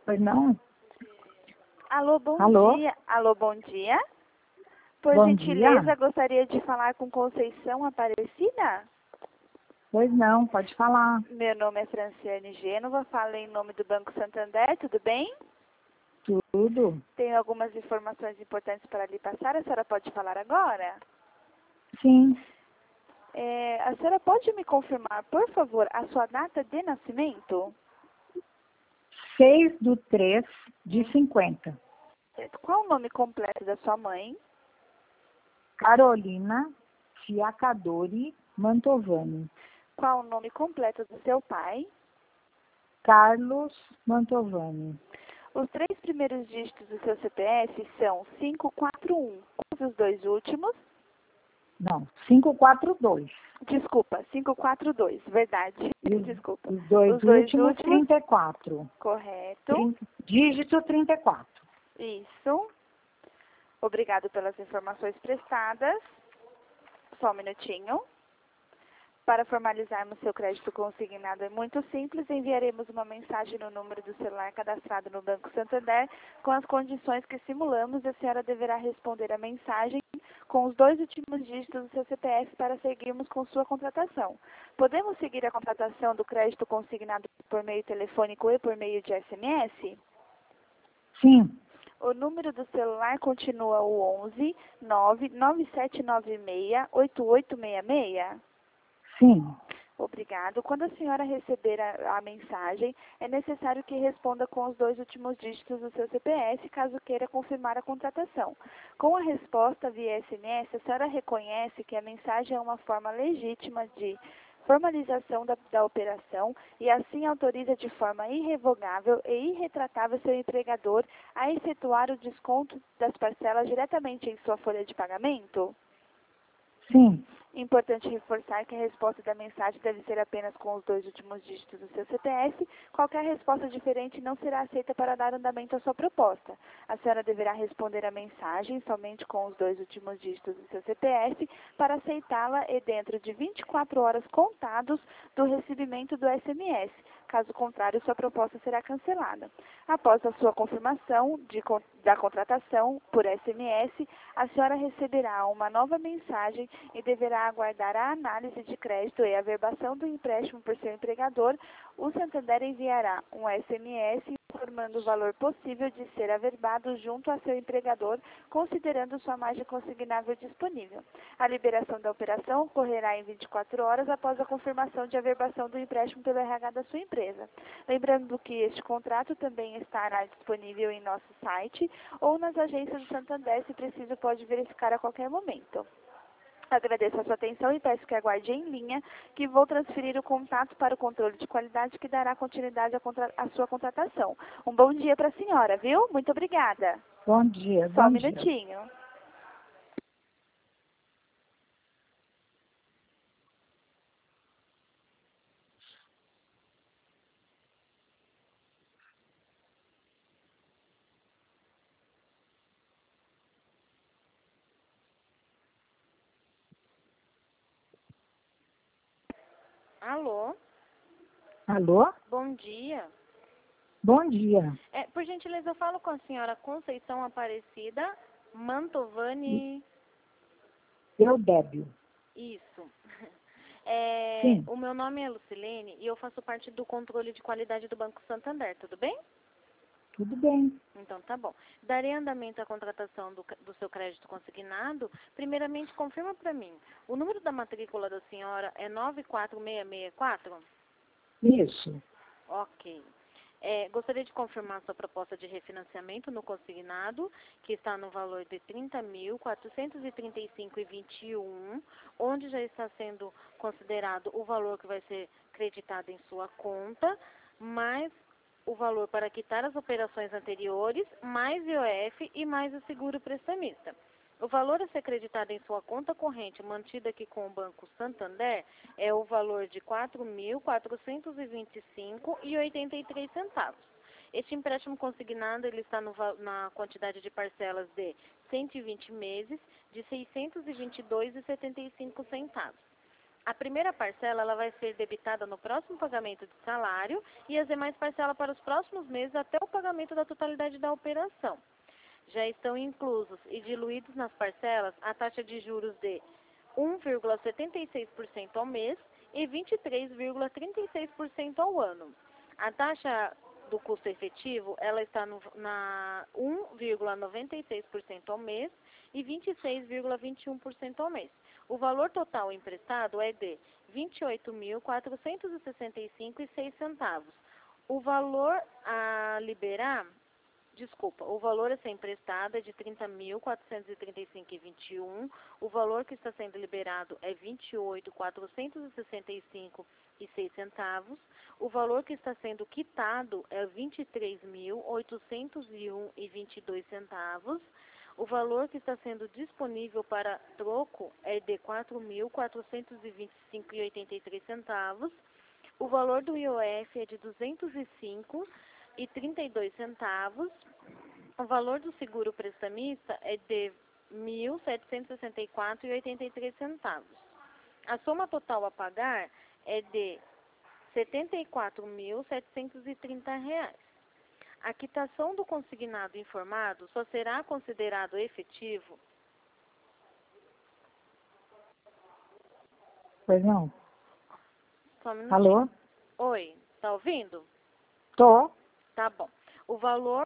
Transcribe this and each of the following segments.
Pois não? Alô, bom Alô? dia. Alô, bom dia. Por Bom gentileza, dia. gostaria de falar com Conceição Aparecida? Pois não, pode falar. Meu nome é Franciane Gênova, falo em nome do Banco Santander, tudo bem? Tudo? Tenho algumas informações importantes para lhe passar, a senhora pode falar agora? Sim. A senhora pode me confirmar, por favor, a sua data de nascimento? 6/3/50. Qual o nome completo da sua mãe? Carolina Fiacadori Mantovani. Qual o nome completo do seu pai? Carlos Mantovani. Os 3 primeiros dígitos do seu CPF são 541. Quais os 2 últimos? Não, 542. Desculpa, 542, verdade. Desculpa. Os dois Os 2 últimos, últimos, 34. correto. Dígito 34. Isso. Obrigado pelas informações prestadas. Só um minutinho. Para formalizarmos seu crédito consignado é muito simples, enviaremos uma mensagem no número do celular cadastrado no Banco Santander com as condições que simulamos e a senhora deverá responder a mensagem com os 2 últimos dígitos do seu CPF para seguirmos com sua contratação. Podemos seguir a contratação do crédito consignado por meio telefônico e por meio de SMS? Sim. O número do celular continua o 11 99796 8866. Sim. Obrigado. Quando a senhora receber a mensagem, é necessário que responda com os 2 últimos dígitos do seu CPF, caso queira confirmar a contratação. Com a resposta via SMS, a senhora reconhece que a mensagem é uma forma legítima de formalização da operação e assim autoriza de forma irrevogável e irretratável seu empregador a efetuar o desconto das parcelas diretamente em sua folha de pagamento? Sim. Importante reforçar que a resposta da mensagem deve ser apenas com os 2 últimos dígitos do seu CPF. Qualquer resposta diferente não será aceita para dar andamento à sua proposta. A senhora deverá responder a mensagem somente com os 2 últimos dígitos do seu CPF para aceitá-la e dentro de 24 horas contados do recebimento do SMS. Caso contrário, sua proposta será cancelada. Após a sua confirmação da contratação por SMS, a senhora receberá uma nova mensagem e deverá aguardar a análise de crédito e a averbação do empréstimo por seu empregador. O Santander enviará um SMS informando o valor possível de ser averbado junto a seu empregador, considerando sua margem consignável disponível. A liberação da operação ocorrerá em 24 horas após a confirmação de averbação do empréstimo pelo RH da sua empresa. Lembrando que este contrato também estará disponível em nosso site ou nas agências do Santander, se preciso pode verificar a qualquer momento. Agradeço a sua atenção e peço que aguarde em linha, que vou transferir o contato para o controle de qualidade que dará continuidade à sua contratação. Um bom dia para a senhora, viu? Muito obrigada. Bom dia. Só um Bom dia. minutinho. Alô? Alô? Bom dia. Bom dia. Por gentileza, eu falo com a senhora Conceição Aparecida Mantovani. Eudébio. Isso. Sim. O meu nome é Lucilene e eu faço parte do controle de qualidade do Banco Santander, tudo bem? Tudo bem. Então tá bom. Darei andamento à contratação do seu crédito consignado. Primeiramente, confirma para mim. O número da matrícula da senhora é 94664? Isso. Ok. Gostaria de confirmar sua proposta de refinanciamento no consignado, que está no valor de R$ 30.435,21, onde já está sendo considerado o valor que vai ser creditado em sua conta, mais o valor para quitar as operações anteriores, mais IOF e mais o seguro prestamista. O valor a ser creditado em sua conta corrente, mantida aqui com o Banco Santander, é o valor de R$ 4.425,83. Este empréstimo consignado ele está na quantidade de parcelas de 120 meses, de R$ 622,75. A primeira parcela ela vai ser debitada no próximo pagamento de salário e as demais parcelas para os próximos meses até o pagamento da totalidade da operação. Já estão inclusos e diluídos nas parcelas a taxa de juros de 1,76% ao mês e 23,36% ao ano. A taxa do custo efetivo ela está na 1,96% ao mês e 26,21% ao mês. O valor total emprestado é de R$ 28.465,06. O valor a liberar, o valor a ser emprestado é de R$ 30.435,21. O valor que está sendo liberado é R$ 28.465,06. O valor que está sendo quitado é R$ 23.801,22. O valor que está sendo disponível para troco é de R$ 4.425,83. O valor do IOF é de R$ 205,32. O valor do seguro prestamista é de R$ 1.764,83. A soma total a pagar é de R$ 74.730. A quitação do consignado informado só será considerado efetivo. Pois não? Só um minutinho. Alô? Oi, tá ouvindo? Tô. Tá bom. O valor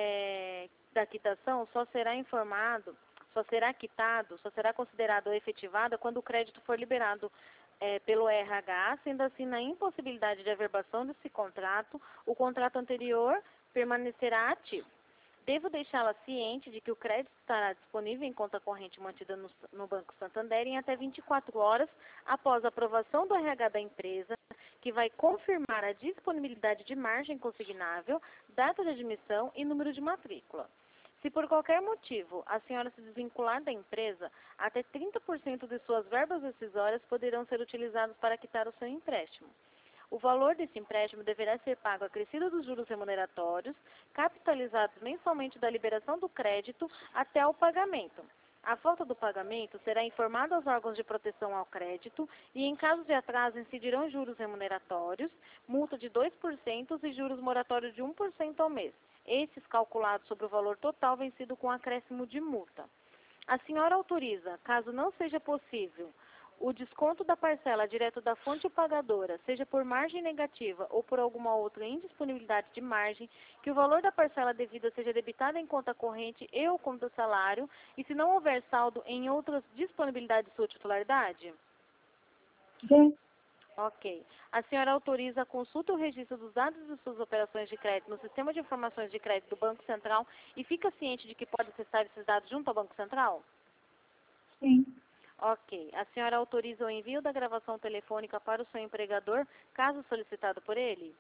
da quitação só será informado, só será quitado, só será considerado efetivada quando o crédito for liberado pelo RH, sendo assim na impossibilidade de averbação desse contrato, o contrato anterior permanecerá ativo. Devo deixá-la ciente de que o crédito estará disponível em conta corrente mantida no Banco Santander em até 24 horas após a aprovação do RH da empresa, que vai confirmar a disponibilidade de margem consignável, data de admissão e número de matrícula. Se por qualquer motivo a senhora se desvincular da empresa, até 30% de suas verbas rescisórias poderão ser utilizadas para quitar o seu empréstimo. O valor desse empréstimo deverá ser pago acrescido dos juros remuneratórios, capitalizados mensalmente da liberação do crédito até o pagamento. A falta do pagamento será informada aos órgãos de proteção ao crédito e, em caso de atraso, incidirão juros remuneratórios, multa de 2% e juros moratórios de 1% ao mês. Esses calculados sobre o valor total vencido com acréscimo de multa. A senhora autoriza, caso não seja possível, o desconto da parcela direto da fonte pagadora, seja por margem negativa ou por alguma outra indisponibilidade de margem, que o valor da parcela devida seja debitado em conta corrente e ou conta salário, e se não houver saldo em outras disponibilidades de sua titularidade? Sim. Ok. A senhora autoriza a consulta e o registro dos dados de suas operações de crédito no Sistema de Informações de Crédito do Banco Central e fica ciente de que pode acessar esses dados junto ao Banco Central? Sim. Ok. A senhora autoriza o envio da gravação telefônica para o seu empregador, caso solicitado por ele?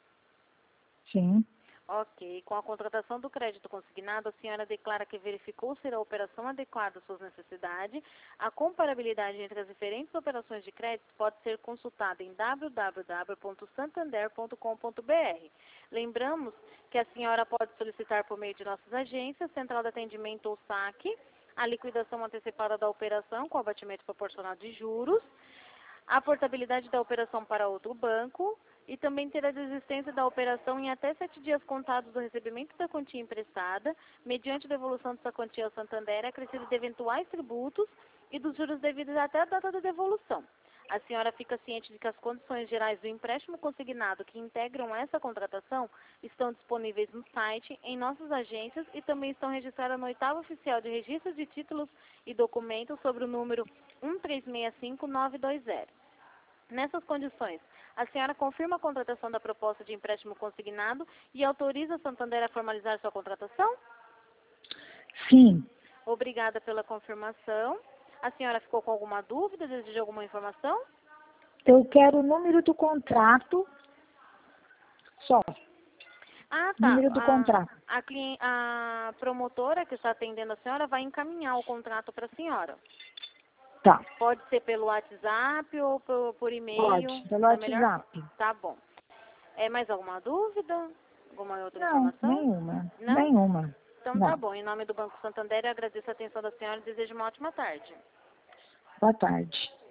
Sim. Ok. Com a contratação do crédito consignado, a senhora declara que verificou ser a operação adequada às suas necessidades. A comparabilidade entre as diferentes operações de crédito pode ser consultada em www.santander.com.br. Lembramos que a senhora pode solicitar por meio de nossas agências, Central de Atendimento ou SAC, a liquidação antecipada da operação com abatimento proporcional de juros, a portabilidade da operação para outro banco e também ter a desistência da operação em até 7 dias contados do recebimento da quantia emprestada, mediante devolução dessa quantia ao Santander, acrescido de eventuais tributos e dos juros devidos até a data da devolução. A senhora fica ciente de que as condições gerais do empréstimo consignado que integram essa contratação estão disponíveis no site, em nossas agências e também estão registradas no 8º Oficial de Registro de Títulos e Documentos sobre o número 1365920. Nessas condições, a senhora confirma a contratação da proposta de empréstimo consignado e autoriza a Santander a formalizar sua contratação? Sim. Obrigada pela confirmação. A senhora ficou com alguma dúvida? Deseja alguma informação? Eu quero o número do contrato só. Ah, tá. Número do contrato. A promotora que está atendendo a senhora vai encaminhar o contrato para a senhora. Tá. Pode ser pelo WhatsApp ou por e-mail? Pode, pelo Tá melhor? WhatsApp. Tá bom. Mais alguma dúvida? Alguma outra Não, informação? nenhuma. Não? Nenhuma. Então Não. tá bom. Em nome do Banco Santander, eu agradeço a atenção da senhora e desejo uma ótima tarde. Boa tarde.